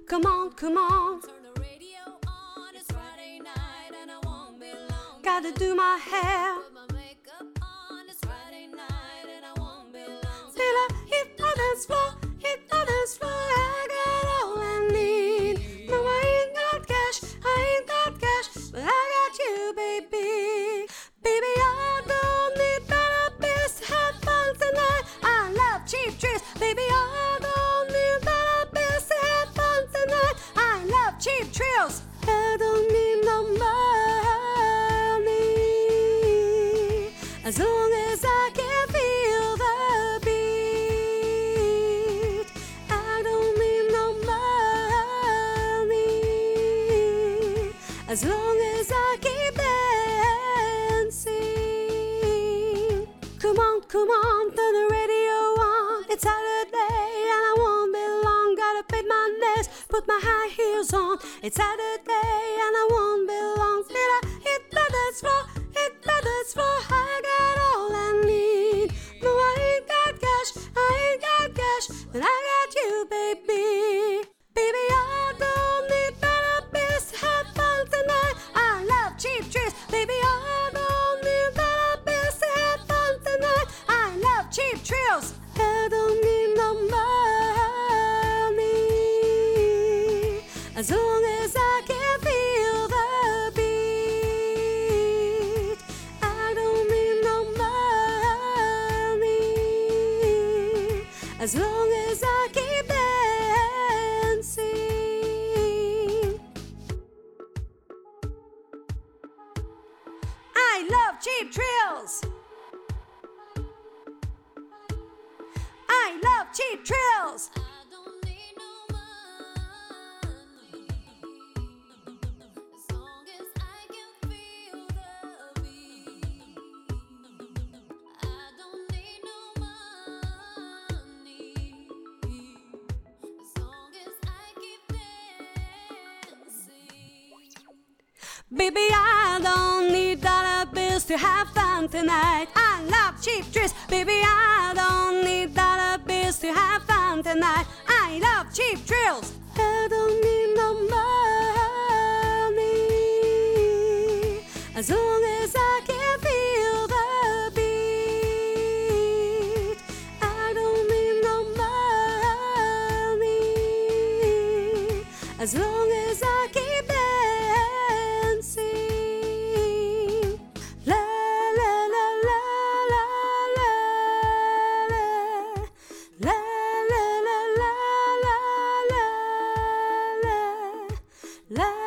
Come on, come on. Turn the radio on, it's Friday night and I won't be long. Gotta do my hair. Put my makeup on, it's Friday night and I won't be long. Till I hit the dance floor, hit the dance floor. I got all I need. No, I ain't got cash, I ain't got cash, but I got you, baby. Baby, I don't need dollar bills to have fun tonight. I love cheap tricks. Baby, I don't need dollar bills to have fun tonight. I love cheap thrills. I don't need no money, as long as I can feel the beat. I don't need no money, as long as I keep dancing. Come on, turn the radio on. It's Saturday and I won't be long. Gotta paint my nails, put my high heels on. It's Saturday and I won't be long. Till I hit the dance floor, hit the dance floor. I got all I need. No, I ain't got cash, I ain't got cash, but I got you, baby. Baby, I don't need dollar bills to have fun tonight. I love cheap tricks. Baby, I don't need dollar bills to have fun tonight. I love cheap thrills. I don't need no money, as long as I can feel the beat. I don't need no money, as long as I keep dancing. I love cheap thrills. I love cheap thrills. I don't need no money, as long as I can feel the beat. I don't need no money, as long as I keep dancing. Baby, I don't need dollar bills to have fun tonight. I love cheap tricks. Baby, I don't need dollar bills to have fun tonight. I love cheap thrills. I don't need no money, as long as I can feel the beat. I don't need no money, as long as I keep dancing. La la la la la la la la la la la la la la.